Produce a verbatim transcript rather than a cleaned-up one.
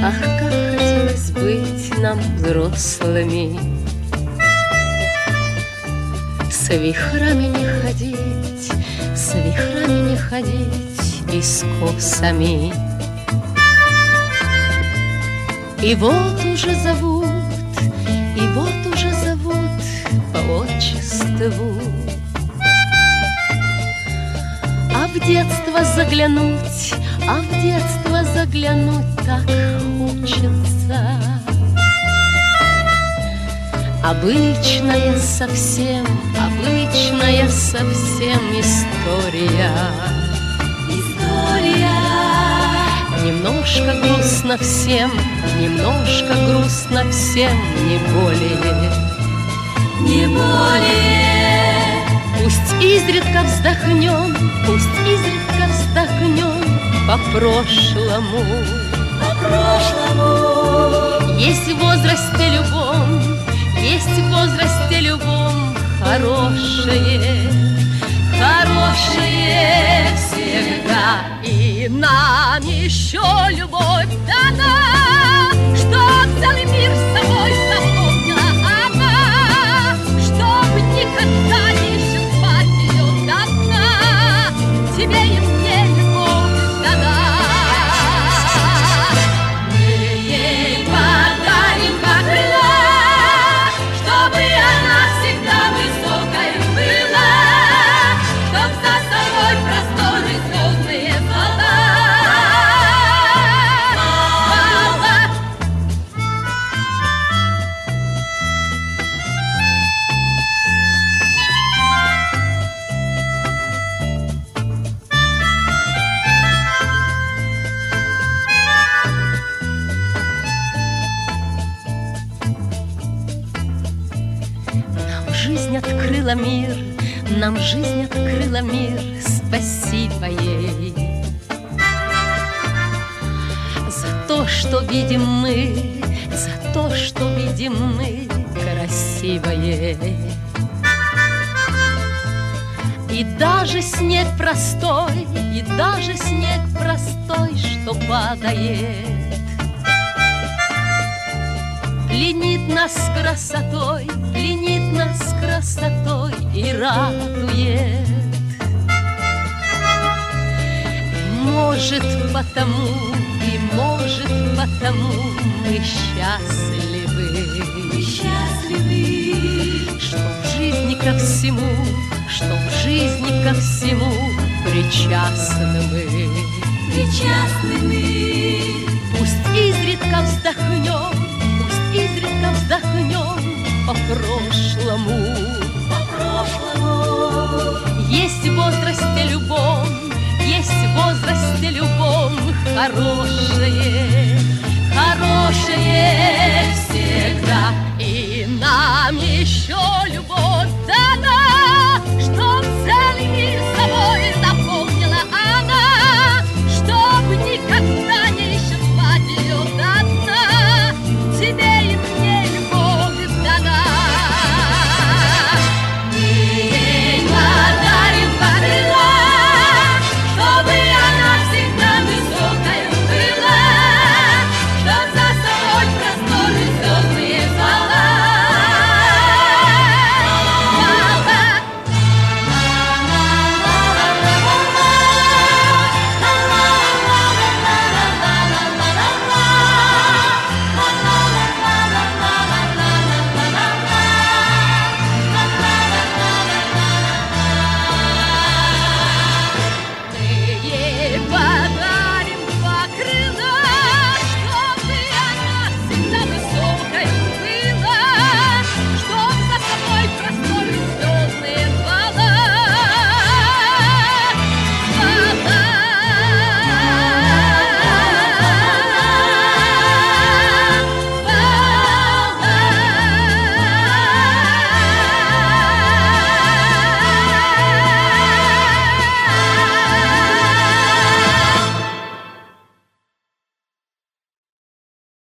Ах, как хотелось быть нам взрослыми, с вихрами не ходить, с вихрами не ходить и с косами. И вот уже зовут, и вот уже зовут по отчеству. А в детство заглянуть, а в детство заглянуть так хочется. Обычная совсем, обычная совсем история. История. Немножко грустно всем, немножко грустно всем, не более. Не более. Пусть изредка вздохнем, пусть изредка вздохнем по прошлому. По прошлому. Есть в возрасте любом, есть в возрасте любом хорошее, хорошее всегда. И нам еще любовь дана, что целый мир с собой заполнила она, чтоб никогда не исчерпать ее до дна. Тебе и мне любовь дана. Мы ей подарим крыла, чтобы она всегда высокой была, чтоб за собой просторы звездные звала. Нам жизнь открыла мир, нам жизнь открыла мир, спасибо ей. За то, что видим мы, за то, что видим мы красивое. И даже снег простой, и даже снег простой, что падает, пленит нас красотой, пленит нас красотой и радует. И может потому, и может потому мы счастливы, мы счастливы, что в жизни ко всему, что в жизни ко всему причастны мы, причастны мы. Пусть изредка вздохнем, изредка вздохнем по прошлому, по прошлому. Есть в возрасте любом, есть в возрасте любом хорошее,